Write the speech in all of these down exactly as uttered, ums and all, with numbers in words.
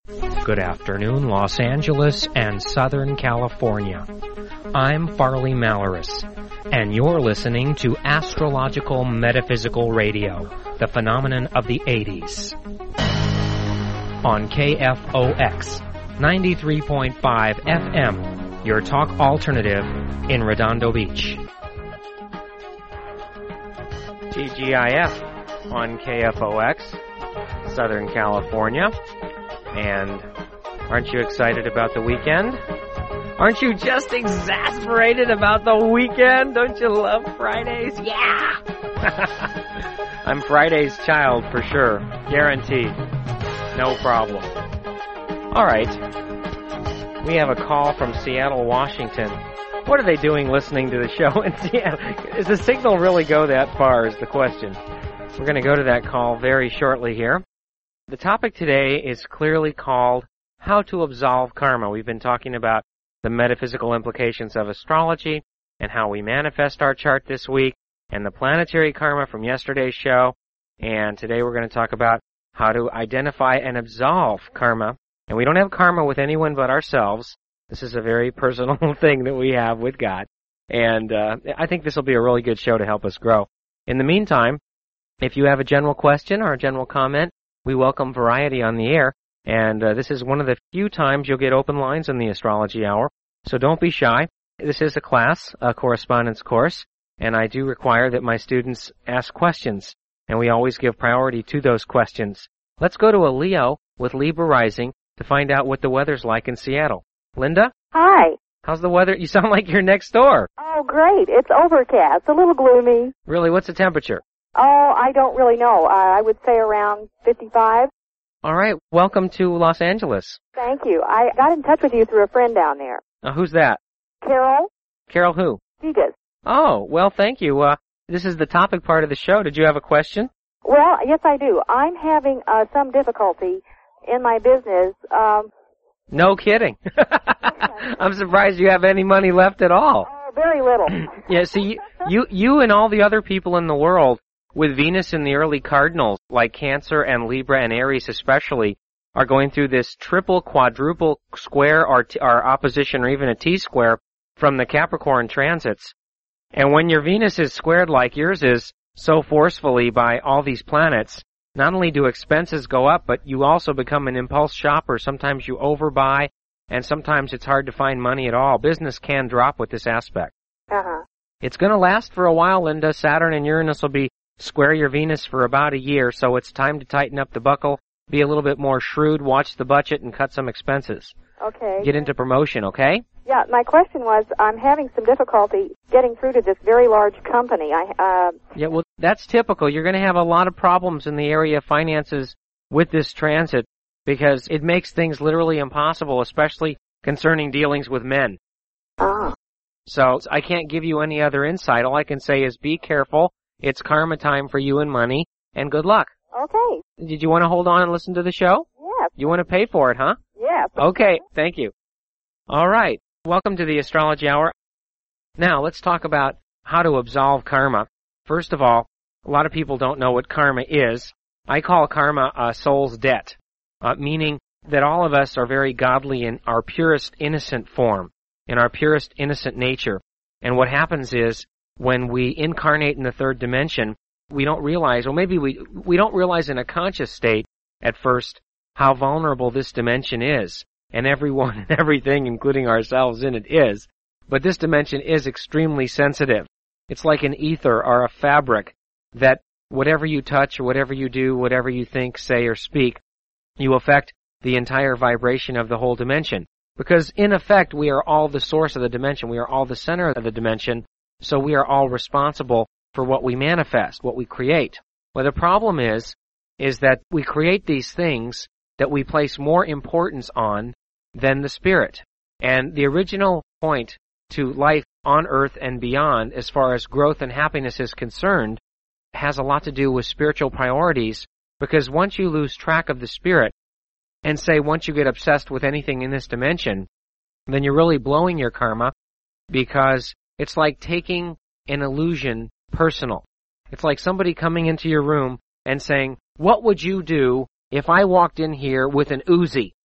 Good afternoon, Los Angeles and Southern California. I'm Farley Malaris, and you're listening to Astrological Metaphysical Radio, the phenomenon of the eighties. On K F O X, ninety-three point five F M, your talk alternative in Redondo Beach. T G I F on K F O X, Southern California. And aren't you excited about the weekend? Aren't you just exasperated about the weekend? Don't you love Fridays? Yeah! I'm Friday's child for sure. Guaranteed. No problem. All right. We have a call from Seattle, Washington. What are they doing listening to the show in Seattle? Does the signal really go that far is the question. We're going to go to that call very shortly here. The topic today is clearly called How to Absolve Karma. We've been talking about the metaphysical implications of astrology and how we manifest our chart this week and the planetary karma from yesterday's show. And today we're going to talk about how to identify and absolve karma. And we don't have karma with anyone but ourselves. This is a very personal thing that we have with God. And uh, I think this will be a really good show to help us grow. In the meantime, if you have a general question or a general comment, we welcome variety on the air, and uh, this is one of the few times you'll get open lines in the Astrology Hour, so don't be shy. This is a class, a correspondence course, and I do require that my students ask questions, and we always give priority to those questions. Let's go to a Leo with Libra rising to find out what the weather's like in Seattle. Linda? Hi. How's the weather? You sound like you're next door. Oh, great. It's overcast, a little gloomy. Really? What's the temperature? Oh, I don't really know. Uh, I would say around fifty-five. All right. Welcome to Los Angeles. Thank you. I got in touch with you through a friend down there. Uh, who's that? Carol? Carol who? Degas. Oh, well, thank you. Uh, this is the topic part of the show. Did you have a question? Well, yes, I do. I'm having uh, some difficulty in my business. Um, no kidding. I'm surprised you have any money left at all. Oh, very little. Yeah, see, you, you and all the other people in the world with Venus in the early cardinals, like Cancer and Libra and Aries especially, are going through this triple, quadruple square or, t- or opposition or even a T-square from the Capricorn transits. And when your Venus is squared like yours is so forcefully by all these planets, not only do expenses go up, but you also become an impulse shopper. Sometimes you overbuy, and sometimes it's hard to find money at all. Business can drop with this aspect. Uh-huh. It's going to last for a while, Linda. Saturn and Uranus will be square your Venus for about a year, so it's time to tighten up the buckle, be a little bit more shrewd, watch the budget, and cut some expenses. Okay. Get into promotion, okay? Yeah, my question was, I'm having some difficulty getting through to this very large company. I uh Yeah, well, that's typical. You're going to have a lot of problems in the area of finances with this transit because it makes things literally impossible, especially concerning dealings with men. Oh. So I can't give you any other insight. All I can say is be careful. It's karma time for you and money, and good luck. Okay. Did you want to hold on and listen to the show? Yes. You want to pay for it, huh? Yes. Okay, thank you. All right, welcome to the Astrology Hour. Now, let's talk about how to absolve karma. First of all, a lot of people don't know what karma is. I call karma a soul's debt, uh, meaning that all of us are very godly in our purest innocent form, in our purest innocent nature. And what happens is, when we incarnate in the third dimension, we don't realize, or maybe we we don't realize in a conscious state at first how vulnerable this dimension is. And everyone and everything, including ourselves in it, is. But this dimension is extremely sensitive. It's like an ether or a fabric that whatever you touch or whatever you do, whatever you think, say, or speak, you affect the entire vibration of the whole dimension. Because in effect, we are all the source of the dimension. We are all the center of the dimension. So we are all responsible for what we manifest, what we create. Well, the problem is, is that we create these things that we place more importance on than the spirit. And the original point to life on earth and beyond, as far as growth and happiness is concerned, has a lot to do with spiritual priorities, because once you lose track of the spirit, and say once you get obsessed with anything in this dimension, then you're really blowing your karma, because it's like taking an illusion personal. It's like somebody coming into your room and saying, what would you do if I walked in here with an Uzi?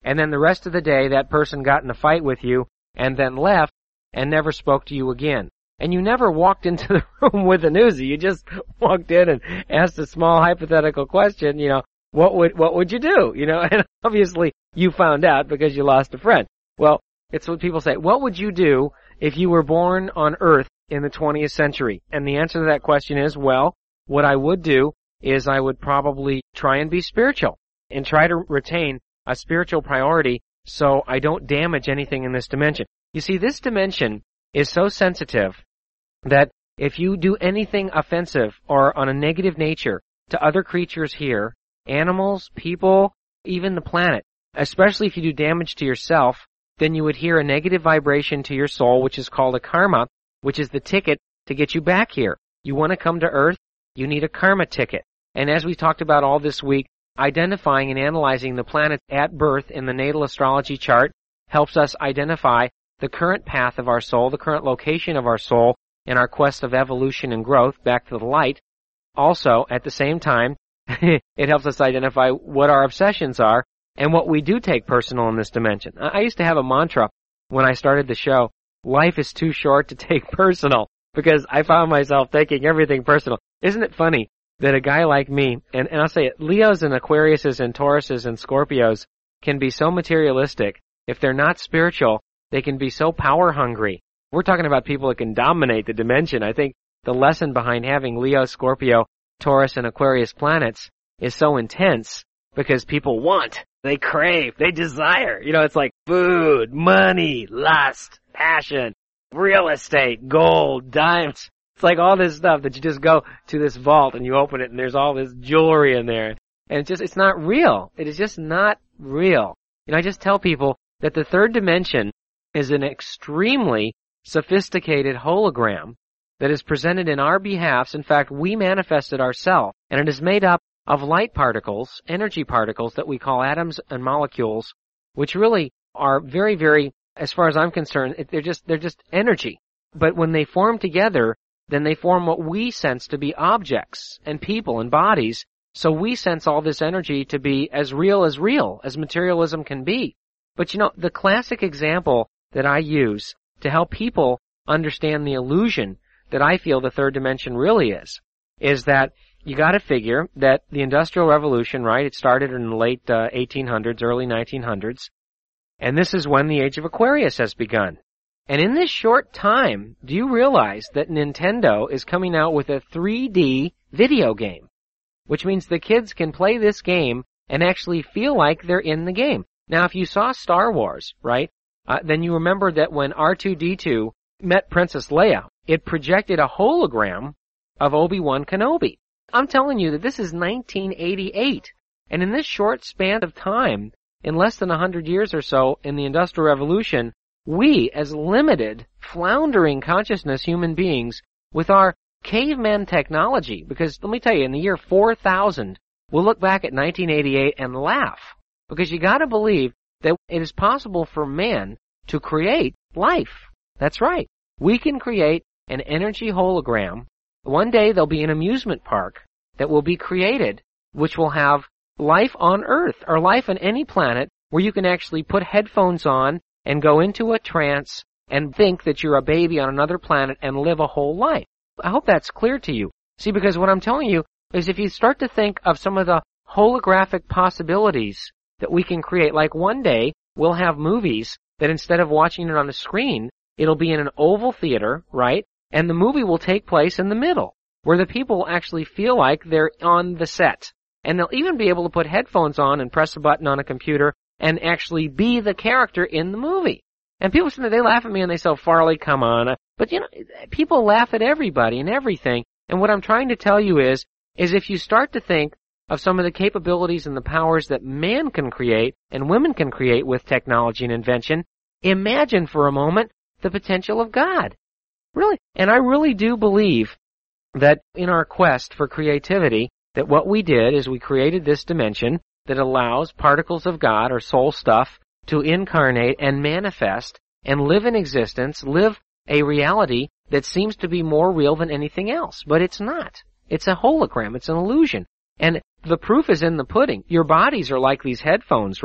and then the rest of the day that person got in a fight with you and then left and never spoke to you again. And you never walked into the room with an Uzi. You just walked in and asked a small hypothetical question, you know, what would, what would you do? You know, and obviously you found out because you lost a friend. Well, it's what people say. What would you do if you were born on Earth in the twentieth century? And the answer to that question is, well, what I would do is I would probably try and be spiritual and try to retain a spiritual priority so I don't damage anything in this dimension. You see, this dimension is so sensitive that if you do anything offensive or on a negative nature to other creatures here, animals, people, even the planet, especially if you do damage to yourself, then you would hear a negative vibration to your soul, which is called a karma, which is the ticket to get you back here. You want to come to Earth, you need a karma ticket. And as we talked about all this week, identifying and analyzing the planets at birth in the natal astrology chart helps us identify the current path of our soul, the current location of our soul in our quest of evolution and growth back to the light. Also, at the same time, it helps us identify what our obsessions are and what we do take personal in this dimension. I used to have a mantra when I started the show, life is too short to take personal, because I found myself taking everything personal. Isn't it funny that a guy like me, and, and I'll say it, Leos and Aquariuses and Tauruses and Scorpios can be so materialistic. If they're not spiritual, they can be so power hungry. We're talking about people that can dominate the dimension. I think the lesson behind having Leo, Scorpio, Taurus, and Aquarius planets is so intense because people want, they crave, they desire. You know, it's like food, money, lust, passion, real estate, gold, diamonds. It's like all this stuff that you just go to this vault and you open it and there's all this jewelry in there. And it's just, it's not real. It is just not real. You know, I just tell people that the third dimension is an extremely sophisticated hologram that is presented in our behalf. In fact, we manifest it ourselves, and it is made up of light particles, energy particles that we call atoms and molecules, which really are very, very, as far as I'm concerned, they're just, they're just energy. But when they form together, then they form what we sense to be objects and people and bodies. So we sense all this energy to be as real as real, as materialism can be. But you know, the classic example that I use to help people understand the illusion that I feel the third dimension really is, is that you got to figure that the Industrial Revolution, right, it started in the late uh, eighteen hundreds, early nineteen hundreds, and this is when the Age of Aquarius has begun. And in this short time, do you realize that Nintendo is coming out with a three D video game, which means the kids can play this game and actually feel like they're in the game. Now, if you saw Star Wars, right, uh, then you remember that when R two D two met Princess Leia, it projected a hologram of Obi-Wan Kenobi. I'm telling you that this is nineteen eighty-eight. And in this short span of time, in less than one hundred years or so in the Industrial Revolution, we, as limited, floundering consciousness human beings, with our caveman technology, because let me tell you, in the year four thousand, we'll look back at nineteen eighty-eight and laugh. Because you gotta believe that it is possible for man to create life. That's right. We can create an energy hologram. One day there'll be an amusement park that will be created, which will have life on Earth, or life on any planet, where you can actually put headphones on and go into a trance and think that you're a baby on another planet and live a whole life. I hope that's clear to you. See, because what I'm telling you is if you start to think of some of the holographic possibilities that we can create, like one day we'll have movies that instead of watching it on a screen, it'll be in an oval theater, right? And the movie will take place in the middle, where the people will actually feel like they're on the set. And they'll even be able to put headphones on and press a button on a computer and actually be the character in the movie. And people say, they laugh at me and they say, Farley, come on. But you know, people laugh at everybody and everything. And what I'm trying to tell you is, is if you start to think of some of the capabilities and the powers that man can create and women can create with technology and invention, imagine for a moment the potential of God. Really. And I really do believe that in our quest for creativity, that what we did is we created this dimension that allows particles of God or soul stuff to incarnate and manifest and live in existence, live a reality that seems to be more real than anything else. But it's not. It's a hologram. It's an illusion. And the proof is in the pudding. Your bodies are like these headphones, right?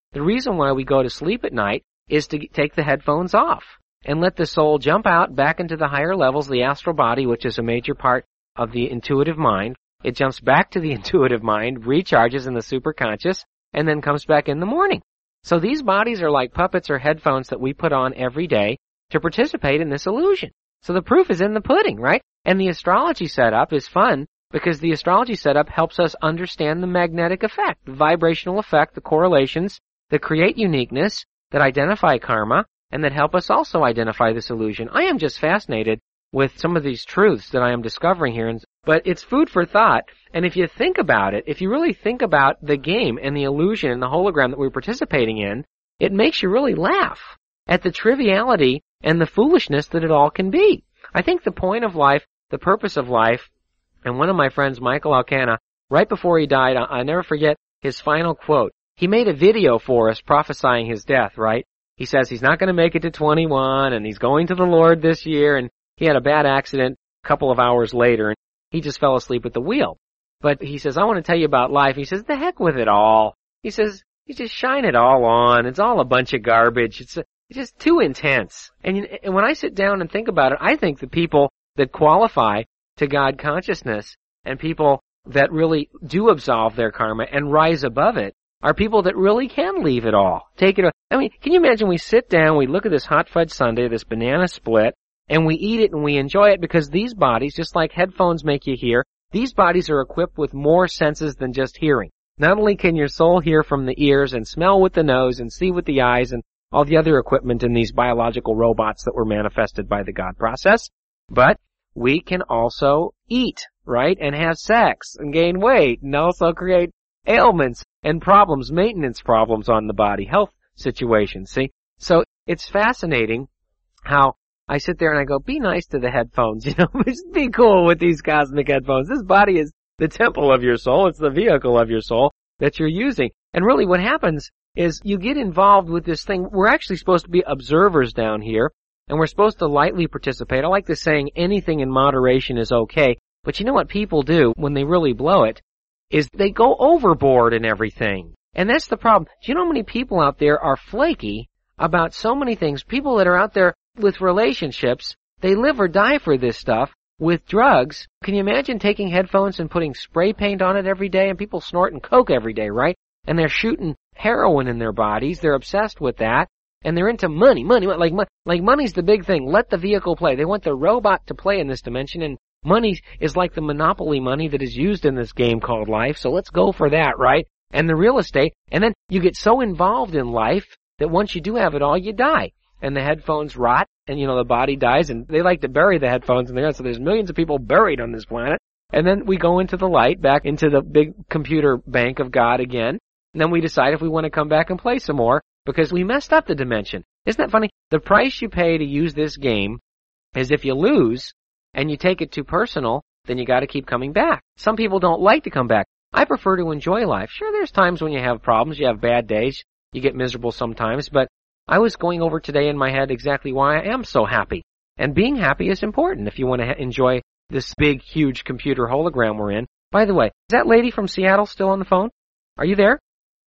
The reason why we go to sleep at night is to take the headphones off and let the soul jump out back into the higher levels of the astral body, which is a major part of the intuitive mind. It jumps back to the intuitive mind, recharges in the superconscious, and then comes back in the morning. So these bodies are like puppets or headphones that we put on every day to participate in this illusion. So the proof is in the pudding, right? And the astrology setup is fun because the astrology setup helps us understand the magnetic effect, the vibrational effect, the correlations that create uniqueness, that identify karma, and that help us also identify this illusion. I am just fascinated with some of these truths that I am discovering here, but it's food for thought. And if you think about it, if you really think about the game and the illusion and the hologram that we're participating in, it makes you really laugh at the triviality and the foolishness that it all can be. I think the point of life, the purpose of life, and one of my friends, Michael Alcana, right before he died, I'll never forget his final quote. He made a video for us prophesying his death, right? He says he's not going to make it to twenty-one, and he's going to the Lord this year, and he had a bad accident a couple of hours later, and he just fell asleep at the wheel. But he says, I want to tell you about life. He says, the heck with it all. He says, you just shine it all on. It's all a bunch of garbage. It's, a, it's just too intense. And, you, and when I sit down and think about it, I think the people that qualify to God consciousness and people that really do absolve their karma and rise above it are people that really can leave it all. Take it. I mean, can you imagine we sit down, we look at this hot fudge sundae, this banana split, and we eat it and we enjoy it because these bodies, just like headphones make you hear, these bodies are equipped with more senses than just hearing. Not only can your soul hear from the ears and smell with the nose and see with the eyes and all the other equipment in these biological robots that were manifested by the God process, but we can also eat, right, and have sex and gain weight and also create ailments and problems, maintenance problems on the body, health situations, see? So it's fascinating how I sit there and I go, be nice to the headphones, you know, just be cool with these cosmic headphones. This body is the temple of your soul. It's the vehicle of your soul that you're using. And really what happens is you get involved with this thing. We're actually supposed to be observers down here, and we're supposed to lightly participate. I like this saying, anything in moderation is okay. But you know what people do when they really blow it is they go overboard in everything. And that's the problem. Do you know how many people out there are flaky about so many things? People that are out there with relationships, they live or die for this stuff. With drugs, can you imagine taking headphones and putting spray paint on it every day? And people snorting coke every day, right? And they're shooting heroin in their bodies. They're obsessed with that. And they're into money, money, like, like money's the big thing. Let the vehicle play. They want the robot to play in this dimension, and money is like the monopoly money that is used in this game called life. So let's go for that, right? And the real estate. And then you get so involved in life that once you do have it all, you die. And the headphones rot, and, you know, the body dies, and they like to bury the headphones in the ground, so there's millions of people buried on this planet. And then we go into the light, back into the big computer bank of God again, and then we decide if we want to come back and play some more, because we messed up the dimension. Isn't that funny? The price you pay to use this game is if you lose, and you take it too personal, then you gotta keep coming back. Some people don't like to come back. I prefer to enjoy life. Sure, there's times when you have problems, you have bad days, you get miserable sometimes, but I was going over today in my head exactly why I am so happy. And being happy is important if you want to ha- enjoy this big, huge computer hologram we're in. By the way, is that lady from Seattle still on the phone? Are you there?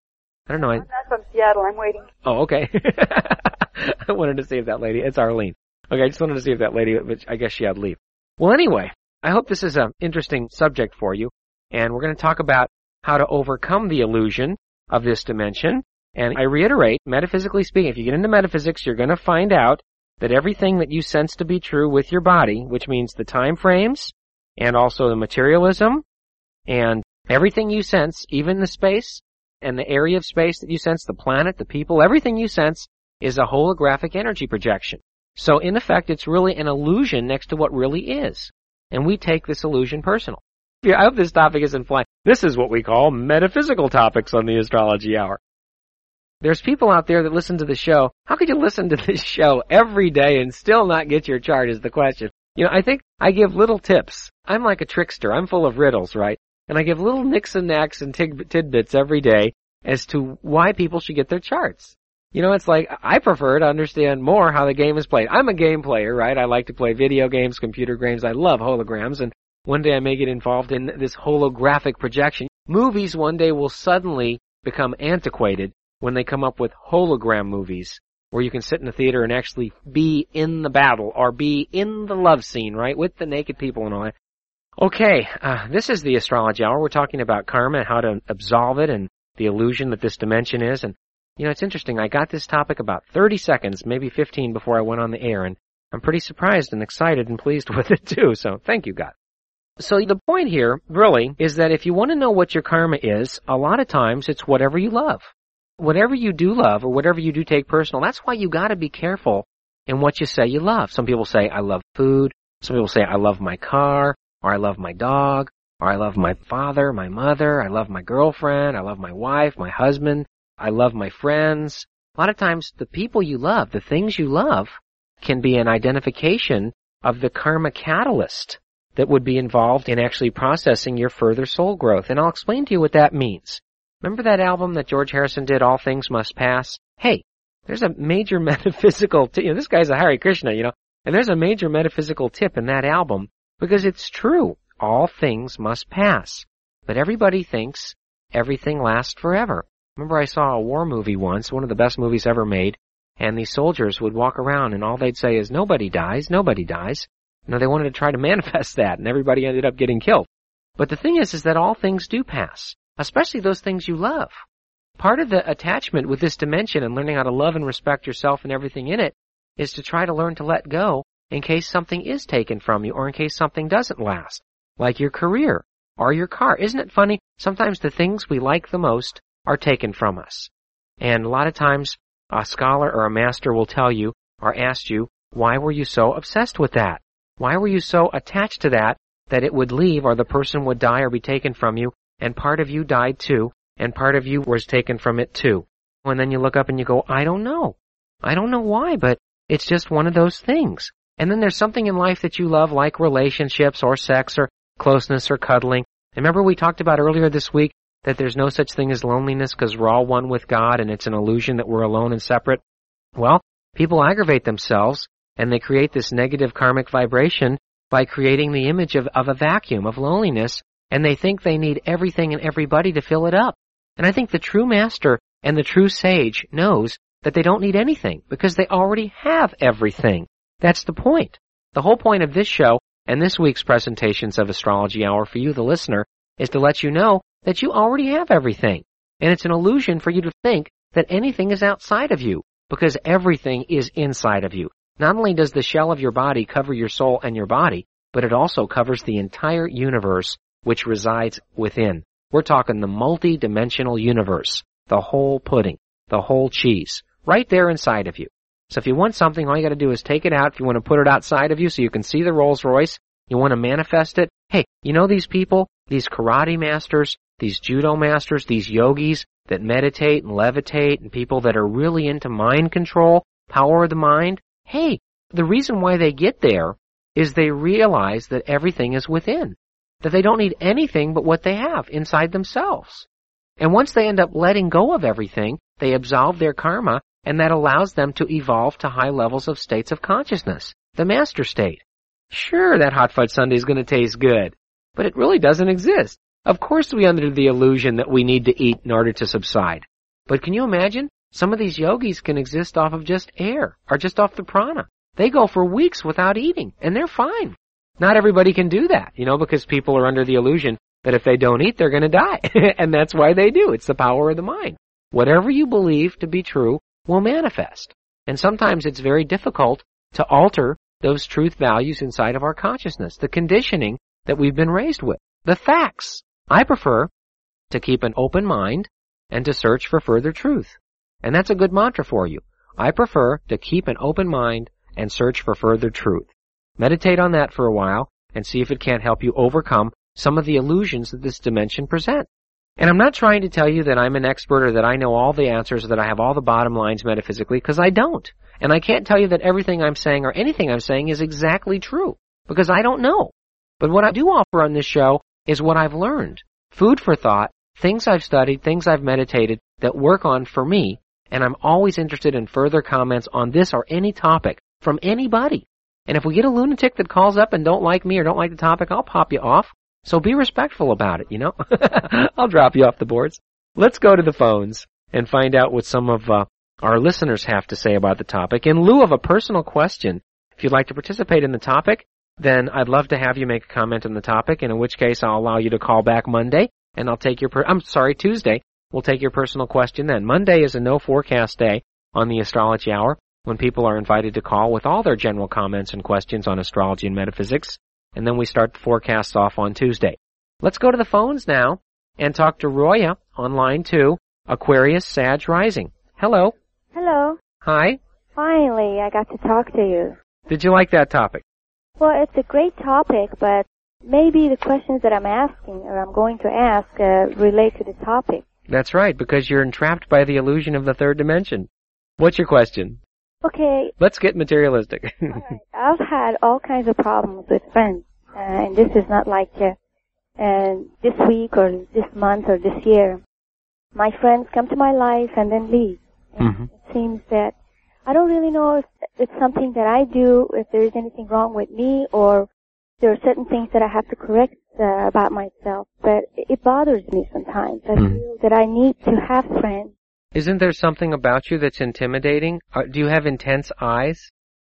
I don't know. I'm not from Seattle. I'm waiting. Oh, okay. I wanted to see if that lady, it's Arlene. Okay, I just wanted to see if that lady, which I guess she had to leave. Well, anyway, I hope this is an interesting subject for you. And we're going to talk about how to overcome the illusion of this dimension. And I reiterate, metaphysically speaking, if you get into metaphysics, you're going to find out that everything that you sense to be true with your body, which means the time frames and also the materialism and everything you sense, even the space and the area of space that you sense, the planet, the people, everything you sense is a holographic energy projection. So in effect, it's really an illusion next to what really is. And we take this illusion personal. I hope this topic isn't flying. This is what we call metaphysical topics on the Astrology Hour. There's people out there that listen to the show. How could you listen to this show every day and still not get your chart is the question. You know, I think I give little tips. I'm like a trickster. I'm full of riddles, right? And I give little nicks and knacks and tig- tidbits every day as to why people should get their charts. You know, it's like, I prefer to understand more how the game is played. I'm a game player, right? I like to play video games, computer games. I love holograms, and one day I may get involved in this holographic projection. Movies one day will suddenly become antiquated when they come up with hologram movies where you can sit in the theater and actually be in the battle or be in the love scene, right, with the naked people and all that. Okay, uh, this is the Astrology Hour. We're talking about karma and how to absolve it and the illusion that this dimension is. And, you know, it's interesting. I got this topic about thirty seconds, maybe fifteen before I went on the air, and I'm pretty surprised and excited and pleased with it, too. So thank you, God. So the point here, really, is that if you want to know what your karma is, a lot of times it's whatever you love. Whatever you do love or whatever you do take personal, that's why you got to be careful in what you say you love. Some people say, I love food. Some people say, I love my car. Or I love my dog, or I love my father, my mother, I love my girlfriend, I love my wife, my husband, I love my friends. A lot of times the people you love, the things you love, can be an identification of the karma catalyst that would be involved in actually processing your further soul growth. And I'll explain to you what that means. Remember that album that George Harrison did, All Things Must Pass? Hey, there's a major metaphysical, t- you know, this guy's a Hare Krishna, you know, and there's a major metaphysical tip in that album. Because it's true, all things must pass. But everybody thinks everything lasts forever. Remember I saw a war movie once, one of the best movies ever made, and these soldiers would walk around and all they'd say is, nobody dies, nobody dies. You know, they wanted to try to manifest that, and everybody ended up getting killed. But the thing is, is that all things do pass, especially those things you love. Part of the attachment with this dimension and learning how to love and respect yourself and everything in it is to try to learn to let go in case something is taken from you or in case something doesn't last, like your career or your car. Isn't it funny? Sometimes the things we like the most are taken from us. And a lot of times a scholar or a master will tell you or ask you, why were you so obsessed with that? Why were you so attached to that that it would leave or the person would die or be taken from you and part of you died too and part of you was taken from it too? And then you look up and you go, I don't know. I don't know why, but it's just one of those things. And then there's something in life that you love, like relationships or sex or closeness or cuddling. And remember we talked about earlier this week that there's no such thing as loneliness because we're all one with God and it's an illusion that we're alone and separate. Well, people aggravate themselves and they create this negative karmic vibration by creating the image of, of a vacuum, of loneliness, and they think they need everything and everybody to fill it up. And I think the true master and the true sage knows that they don't need anything because they already have everything. That's the point. The whole point of this show and this week's presentations of Astrology Hour for you, the listener, is to let you know that you already have everything. And it's an illusion for you to think that anything is outside of you because everything is inside of you. Not only does the shell of your body cover your soul and your body, but it also covers the entire universe which resides within. We're talking the multi-dimensional universe, the whole pudding, the whole cheese, right there inside of you. So if you want something, all you got to do is take it out. If you want to put it outside of you so you can see the Rolls Royce, you want to manifest it. Hey, you know these people, these karate masters, these judo masters, these yogis that meditate and levitate, and people that are really into mind control, power of the mind? Hey, the reason why they get there is they realize that everything is within, that they don't need anything but what they have inside themselves. And once they end up letting go of everything, they absolve their karma, and that allows them to evolve to high levels of states of consciousness, the master state. Sure, that hot fudge sundae is going to taste good, but it really doesn't exist. Of course we under the illusion that we need to eat in order to subside. But can you imagine? Some of these yogis can exist off of just air, or just off the prana. They go for weeks without eating, and they're fine. Not everybody can do that, you know, because people are under the illusion that if they don't eat, they're going to die. And that's why they do. It's the power of the mind. Whatever you believe to be true will manifest. And sometimes it's very difficult to alter those truth values inside of our consciousness, the conditioning that we've been raised with, the facts. I prefer to keep an open mind and to search for further truth. And that's a good mantra for you. I prefer to keep an open mind and search for further truth. Meditate on that for a while and see if it can't help you overcome some of the illusions that this dimension presents. And I'm not trying to tell you that I'm an expert or that I know all the answers, or that I have all the bottom lines metaphysically, because I don't. And I can't tell you that everything I'm saying or anything I'm saying is exactly true, because I don't know. But what I do offer on this show is what I've learned. Food for thought, things I've studied, things I've meditated that work on for me, and I'm always interested in further comments on this or any topic from anybody. And if we get a lunatic that calls up and don't like me or don't like the topic, I'll pop you off. So be respectful about it, you know. I'll drop you off the boards. Let's go to the phones. and find out what some of uh, our listeners have to say about the topic. In lieu of a personal question, if you'd like to participate in the topic, then I'd love to have you make a comment on the topic, and in which case I'll allow you to call back Monday, and I'll take your, per- I'm sorry, Tuesday. We'll take your personal question then. Monday is a no forecast day on the Astrology Hour, when people are invited to call with all their general comments and questions on astrology and metaphysics, and then we start the forecasts off on Tuesday. Let's go to the phones now and talk to Roya on line two, Aquarius Sag Rising. Hello. Hello. Hi. Finally, I got to talk to you. Did you like that topic? Well, it's a great topic, but maybe the questions that I'm asking or I'm going to ask uh, relate to the topic. That's right, because you're entrapped by the illusion of the third dimension. What's your question? Okay. Let's get materialistic. All right. I've had all kinds of problems with friends, uh, and this is not like uh, uh, this week or this month or this year. My friends come to my life and then leave. And mm-hmm. It seems that I don't really know if it's something that I do, if there is anything wrong with me, or there are certain things that I have to correct uh, about myself, but it bothers me sometimes. I mm. feel that I need to have friends. Isn't there something about you that's intimidating? Uh, do you have intense eyes?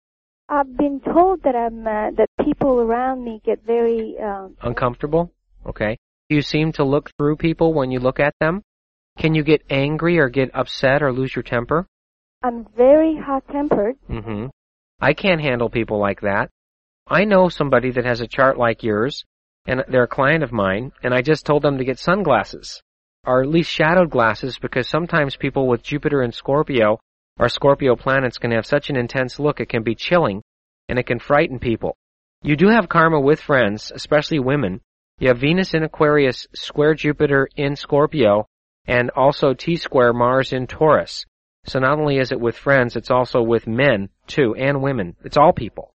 I've been told that I'm uh, that people around me get very um, uncomfortable. Okay. Do you seem to look through people when you look at them? Can you get angry or get upset or lose your temper? I'm very hot-tempered. Mm-hmm. I can't handle people like that. I know somebody that has a chart like yours, and they're a client of mine, and I just told them to get sunglasses, or at least shadowed glasses, because sometimes people with Jupiter and Scorpio or Scorpio planets can have such an intense look it can be chilling, and it can frighten people. You do have karma with friends, especially women. You have Venus in Aquarius, square Jupiter in Scorpio, and also T-square Mars in Taurus. So not only is it with friends, it's also with men, too, and women. It's all people.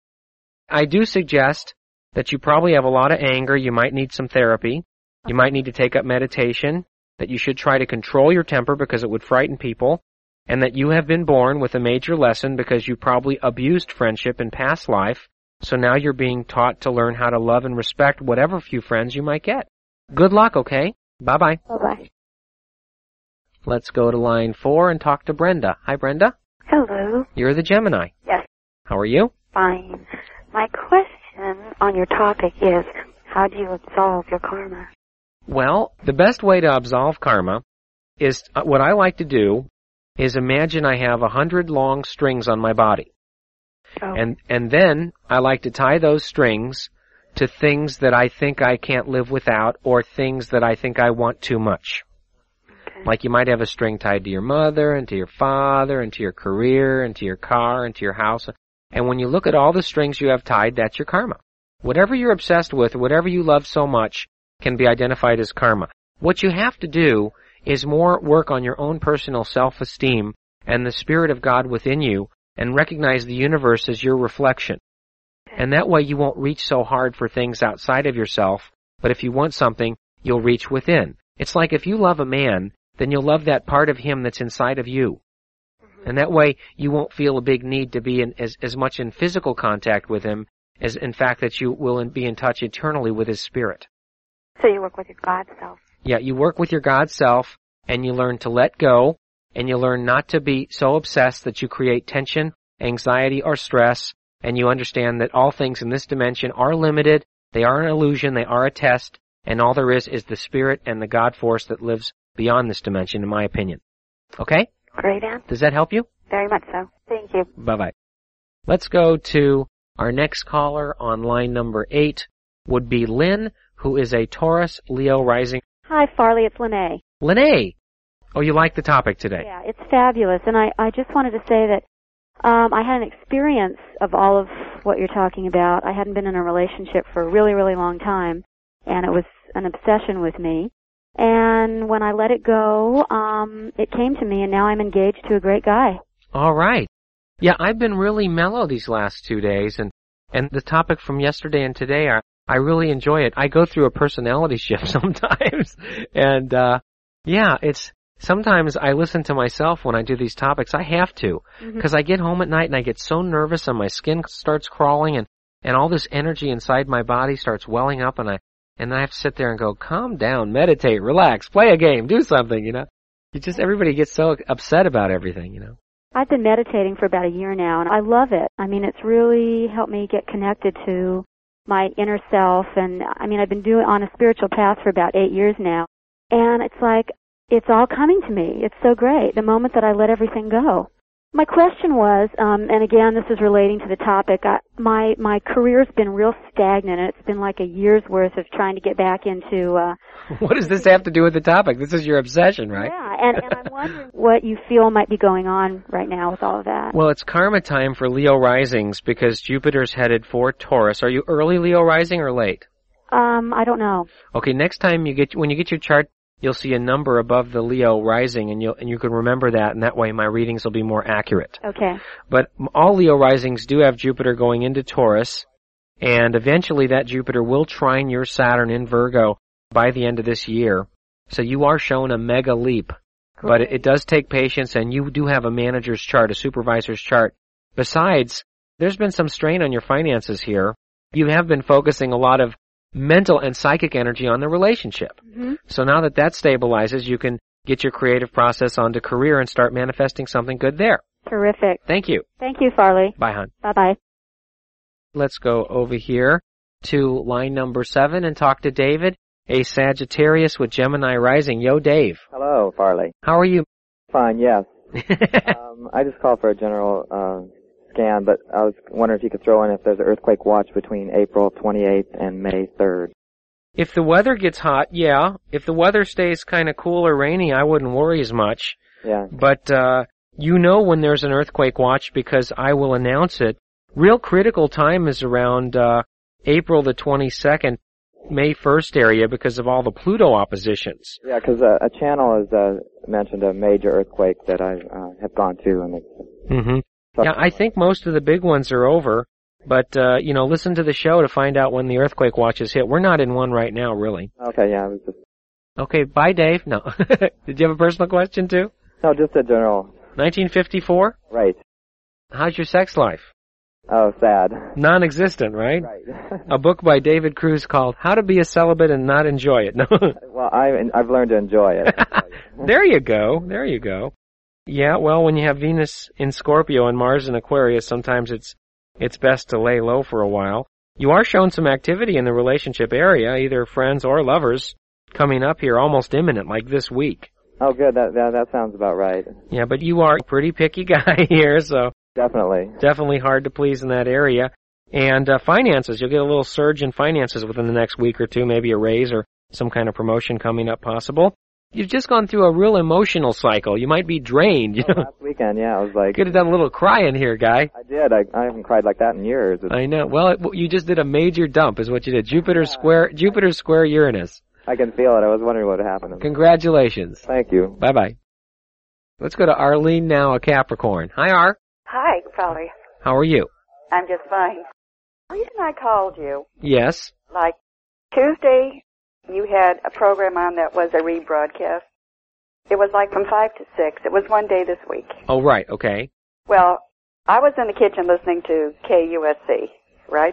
I do suggest that you probably have a lot of anger. You might need some therapy. You might need to take up meditation, that you should try to control your temper because it would frighten people, and that you have been born with a major lesson because you probably abused friendship in past life, so now you're being taught to learn how to love and respect whatever few friends you might get. Good luck, okay? Bye-bye. Bye-bye. Let's go to line four and talk to Brenda. Hi, Brenda. Hello. You're the Gemini. Yes. How are you? Fine. My question on your topic is, how do you absolve your karma? Well, the best way to absolve karma is, uh, what I like to do is imagine I have a hundred long strings on my body. Oh. And, and then I like to tie those strings to things that I think I can't live without or things that I think I want too much. Like you might have a string tied to your mother and to your father and to your career and to your car and to your house. And when you look at all the strings you have tied, that's your karma. Whatever you're obsessed with, whatever you love so much, can be identified as karma. What you have to do is more work on your own personal self-esteem and the Spirit of God within you and recognize the universe as your reflection. And that way you won't reach so hard for things outside of yourself, but if you want something, you'll reach within. It's like if you love a man, then you'll love that part of him that's inside of you. Mm-hmm. And that way, you won't feel a big need to be in as, as much in physical contact with him as, in fact, that you will be in touch eternally with his spirit. So you work with your God self. Yeah, you work with your God self, and you learn to let go, and you learn not to be so obsessed that you create tension, anxiety, or stress, and you understand that all things in this dimension are limited, they are an illusion, they are a test, and all there is is the spirit and the God force that lives beyond this dimension, in my opinion. Okay? Great answer. Does that help you? Very much so. Thank you. Bye-bye. Let's go to our next caller on line number eight, would be Lynn, who is a Taurus Leo rising. Hi, Farley. It's Lene. Lene! Oh, you like the topic today? Yeah, it's fabulous. And I, I just wanted to say that um, I had an experience of all of what you're talking about. I hadn't been in a relationship for a really, really long time, and it was an obsession with me. And when I let it go, um, it came to me, and now I'm engaged to a great guy. All right. Yeah, I've been really mellow these last two days, and, and the topic from yesterday and today, I, I really enjoy it. I go through a personality shift sometimes, and uh yeah, it's sometimes I listen to myself when I do these topics. I have to, because mm-hmm. I get home at night and I get so nervous, and my skin starts crawling, and, and all this energy inside my body starts welling up, and I And I have to sit there and go, calm down, meditate, relax, play a game, do something, you know. You just, everybody gets so upset about everything, you know. I've been meditating for about a year now, and I love it. I mean, it's really helped me get connected to my inner self, and I mean, I've been doing on a spiritual path for about eight years now, and it's like, it's all coming to me. It's so great, the moment that I let everything go. My question was, um, and again, this is relating to the topic, I, my my career's been real stagnant, and it's been like a year's worth of trying to get back into... Uh, what does this have to do with the topic? This is your obsession, right? Yeah, and, and I'm wondering what you feel might be going on right now with all of that. Well, it's karma time for Leo risings because Jupiter's headed for Taurus. Are you early Leo rising or late? Um, I don't know. Okay, next time you get, when you get your chart, you'll see a number above the Leo rising, and you'll and you can remember that, and that way my readings will be more accurate. Okay. But all Leo risings do have Jupiter going into Taurus, and eventually that Jupiter will trine your Saturn in Virgo by the end of this year. So you are shown a mega leap. Cool. But it, it does take patience, and you do have a manager's chart, a supervisor's chart. Besides, there's been some strain on your finances here. You have been focusing a lot of mental and psychic energy on the relationship. Mm-hmm. So now that that stabilizes, you can get your creative process onto career and start manifesting something good there. Terrific. Thank you. Thank you, Farley. Bye, hon. Bye-bye. Let's go over here to line number seven and talk to David, a Sagittarius with Gemini rising. Yo, Dave. Hello, Farley. How are you? Fine, yes. um, I just called for a general uh, scan, but I was wondering if you could throw in if there's an earthquake watch between April twenty-eighth and May third. If the weather gets hot, yeah. If the weather stays kind of cool or rainy, I wouldn't worry as much. Yeah. But uh you know when there's an earthquake watch because I will announce it. Real critical time is around uh April the twenty-second, May first area because of all the Pluto oppositions. Yeah, because uh, a channel has uh, mentioned a major earthquake that I uh, have gone to. And it's, mm-hmm. Yeah, I think most of the big ones are over, but, uh, you know, listen to the show to find out when the earthquake watches hit. We're not in one right now, really. Okay, yeah, I was just... Okay, bye, Dave. No. Did you have a personal question, too? No, just a general... nineteen fifty-four? Right. How's your sex life? Oh, sad. Non-existent, right? Right. A book by David Cruz called How to Be a Celibate and Not Enjoy It. No. Well, I, I've learned to enjoy it. There you go. There you go. Yeah, well, when you have Venus in Scorpio and Mars in Aquarius, sometimes it's it's best to lay low for a while. You are shown some activity in the relationship area, either friends or lovers, coming up here almost imminent, like this week. Oh, good. That, that that sounds about right. Yeah, but you are a pretty picky guy here, so definitely, definitely hard to please in that area. And uh, finances, you'll get a little surge in finances within the next week or two, maybe a raise or some kind of promotion coming up possible. You've just gone through a real emotional cycle. You might be drained. You oh, know? Last weekend, yeah, I was like... Could have done a little crying here, guy. I did. I, I haven't cried like that in years. It's... I know. Well, it, you just did a major dump is what you did. Jupiter yeah. square Jupiter square Uranus. I can feel it. I was wondering what happened. Congratulations. Thank you. Bye-bye. Let's go to Arlene now, a Capricorn. Hi, Ar. Hi, Farley. How are you? I'm just fine. The reason I called you... Yes? Like, Tuesday, you had a program on that was a rebroadcast. It was like from five to six. It was one day this week. Oh, right. Okay. Well, I was in the kitchen listening to K U S C, right?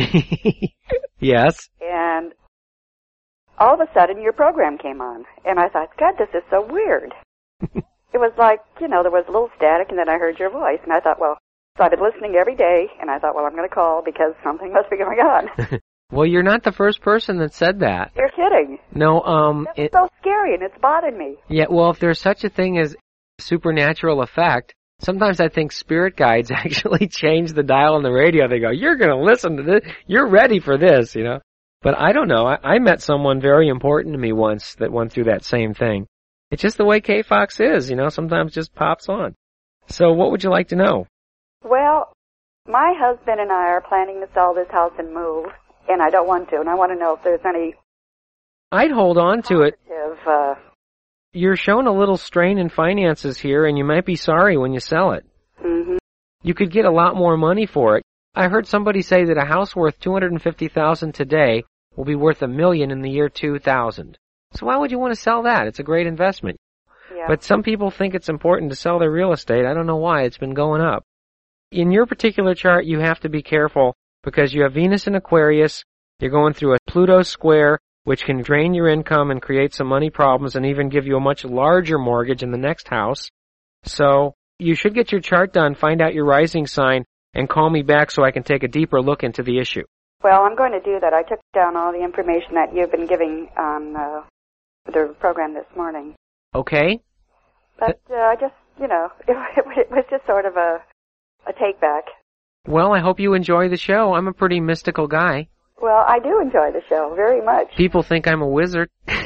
Yes. And all of a sudden, your program came on. And I thought, God, this is so weird. It was like, you know, there was a little static, and then I heard your voice. And I thought, well, so I've been listening every day, and I thought, well, I'm going to call because something must be going on. Well, you're not the first person that said that. You're kidding. No, um... That's it, so scary, and it's bothered me. Yeah, well, if there's such a thing as supernatural effect, sometimes I think spirit guides actually change the dial on the radio. They go, you're going to listen to this. You're ready for this, you know. But I don't know. I, I met someone very important to me once that went through that same thing. It's just the way K-Fox is, you know. Sometimes it just pops on. So what would you like to know? Well, my husband and I are planning to sell this house and move. And I don't want to, and I want to know if there's any... I'd hold on to it. Uh... You're shown a little strain in finances here, and you might be sorry when you sell it. Mm-hmm. You could get a lot more money for it. I heard somebody say that a house worth two hundred fifty thousand dollars today will be worth a million in the year two thousand. So why would you want to sell that? It's a great investment. Yeah. But some people think it's important to sell their real estate. I don't know why. It's been going up. In your particular chart, you have to be careful because you have Venus in Aquarius, you're going through a Pluto square, which can drain your income and create some money problems and even give you a much larger mortgage in the next house. So you should get your chart done, find out your rising sign, and call me back so I can take a deeper look into the issue. Well, I'm going to do that. I took down all the information that you've been giving on uh, the program this morning. Okay. But uh, I just, you know, it, it was just sort of a, a take-back. Well, I hope you enjoy the show. I'm a pretty mystical guy. Well, I do enjoy the show very much. People think I'm a wizard. Could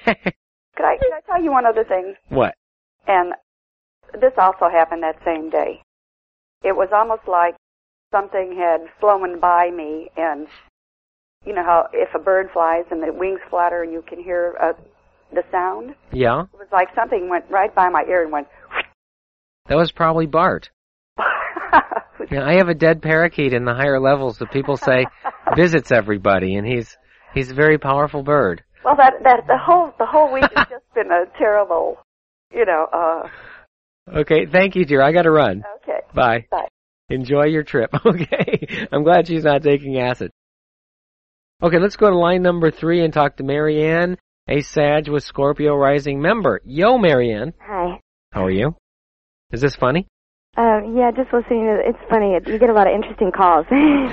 I, could I tell you one other thing? What? And this also happened that same day. It was almost like something had flown by me, and you know how if a bird flies and the wings flutter and you can hear uh, the sound? Yeah? It was like something went right by my ear and went... That was probably Bart. Yeah, I have a dead parakeet in the higher levels that people say visits everybody, and he's he's a very powerful bird. Well, that that the whole the whole week has just been a terrible, you know. uh Okay, thank you, dear. I got to run. Okay. Bye. Bye. Enjoy your trip. Okay. I'm glad she's not taking acid. Okay, let's go to line number three and talk to Marianne, a Sag with Scorpio rising member. Yo, Marianne. Hi. How are you? Is this funny? Uh, yeah, just listening to it's funny. You get a lot of interesting calls.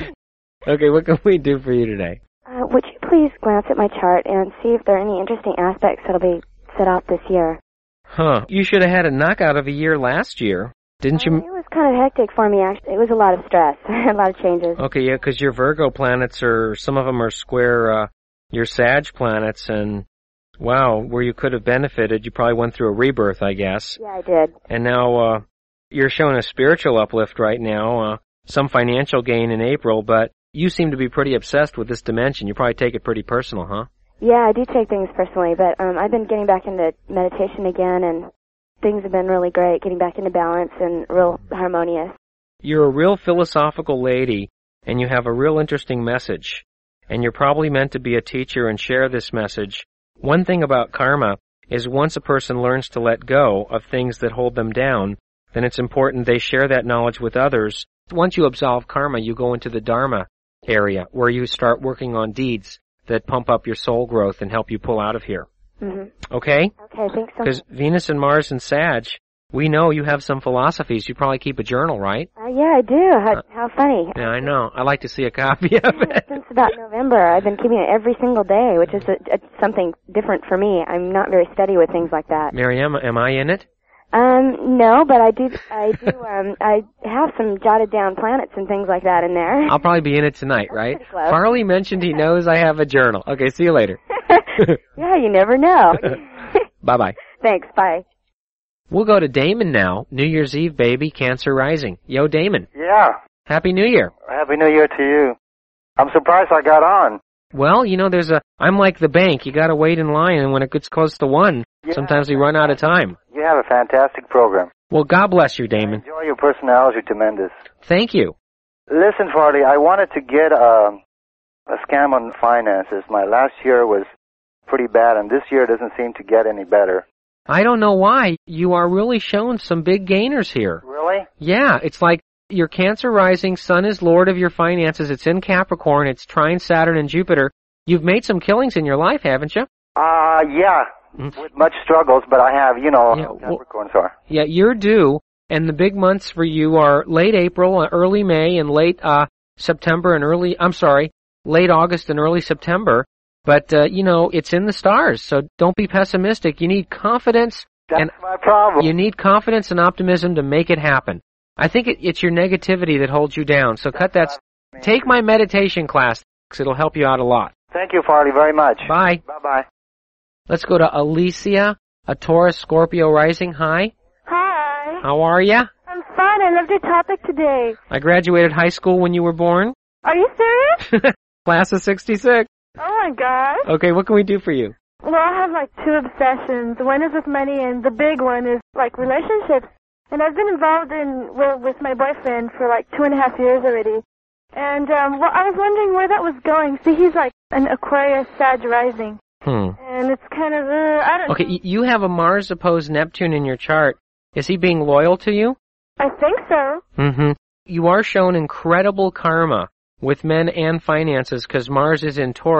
Okay, what can we do for you today? Uh, would you please glance at my chart and see if there are any interesting aspects that'll be set out this year? Huh. You should have had a knockout of a year last year. Didn't you? Uh, it was kind of hectic for me, actually. It was a lot of stress, a lot of changes. Okay, yeah, because your Virgo planets are, some of them are square uh, your Sag planets, and wow, where you could have benefited, you probably went through a rebirth, I guess. Yeah, I did. And now uh, you're showing a spiritual uplift right now, uh, some financial gain in April, but you seem to be pretty obsessed with this dimension. You probably take it pretty personal, huh? Yeah, I do take things personally, but um, I've been getting back into meditation again, and things have been really great, getting back into balance and real harmonious. You're a real philosophical lady, and you have a real interesting message, and you're probably meant to be a teacher and share this message. One thing about karma is once a person learns to let go of things that hold them down, then it's important they share that knowledge with others. Once you absolve karma, you go into the Dharma area, where you start working on deeds that pump up your soul growth and help you pull out of here. Mm-hmm. Okay? Okay, thanks so much. Because Venus and Mars and Sag, we know you have some philosophies. You probably keep a journal, right? Uh, yeah, I do. How, uh, how funny. Yeah, I know. I'd like to see a copy of it. Since about November, I've been keeping it every single day, which is a, a, something different for me. I'm not very steady with things like that. Miriam, am I in it? Um, no, but I do, I do, um, I have some jotted down planets and things like that in there. I'll probably be in it tonight, That's right? pretty close. Farley mentioned he knows I have a journal. Okay, see you later. Yeah, you never know. Bye-bye. Thanks, bye. We'll go to Damon now. New Year's Eve, baby, Cancer rising. Yo, Damon. Yeah. Happy New Year. Happy New Year to you. I'm surprised I got on. Well, you know, there's a, I'm like the bank. You gotta wait in line, and when it gets close to one, Yeah. sometimes we run out of time. You have a fantastic program. Well, God bless you, I Damon. enjoy your personality tremendous. Thank you. Listen, Farley, I wanted to get a, a scam on finances. My last year was pretty bad, and this year doesn't seem to get any better. I don't know why. You are really showing some big gainers here. Really? Yeah, it's like your Cancer rising, Sun is Lord of your finances. It's in Capricorn. It's trine Saturn and Jupiter. You've made some killings in your life, haven't you? Uh, yeah. Mm. With much struggles, but I have, you know, Yeah, how well- Capricorns are. Yeah, you're due, and the big months for you are late April, uh, early May, and late uh September and early, I'm sorry, late August and early September. But, uh, you know, it's in the stars, so don't be pessimistic. You need confidence. That's and my problem. You need confidence and optimism to make it happen. I think it, it's your negativity that holds you down, so cut that. Take my meditation class, because it'll help you out a lot. Thank you, Farley, very much. Bye. Bye-bye. Let's go to Alicia, a Taurus Scorpio rising. Hi. Hi. How are ya? I'm fine. I loved your topic today. I graduated high school when you were born. Are you serious? Class of sixty-six. Oh my god. Okay, what can we do for you? Well, I have like two obsessions. One is with money, and the big one is like relationships. And I've been involved in well, with my boyfriend for like two and a half years already. And um, well, I was wondering where that was going. See, he's like an Aquarius Sag rising. Hmm. And it's kind of, uh, I don't Okay, know. y- you have a Mars opposed Neptune in your chart. Is he being loyal to you? I think so. Mm-hmm. You are shown incredible karma with men and finances because Mars is in Taurus,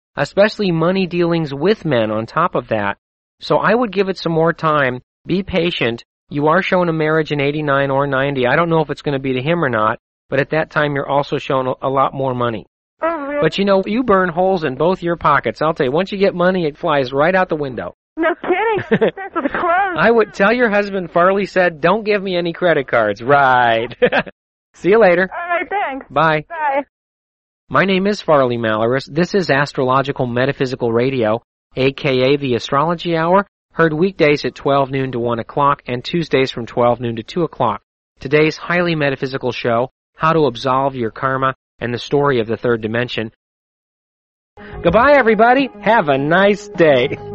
especially money dealings with men on top of that. So I would give it some more time. Be patient. You are shown a marriage in eighty-nine or ninety. I don't know if it's going to be to him or not, but at that time you're also shown a, a lot more money. Oh, really? But you know, you burn holes in both your pockets. I'll tell you, once you get money, it flies right out the window. No kidding. That's with the clothes. I would tell your husband, Farley said, don't give me any credit cards. Right. See you later. All right, thanks. Bye. Bye. My name is Farley Malaris. This is Astrological Metaphysical Radio, a k a the Astrology Hour, heard weekdays at twelve noon to one o'clock and Tuesdays from twelve noon to two o'clock. Today's highly metaphysical show, How to Absolve Your Karma and the Story of the Third Dimension. Goodbye, everybody. Have a nice day.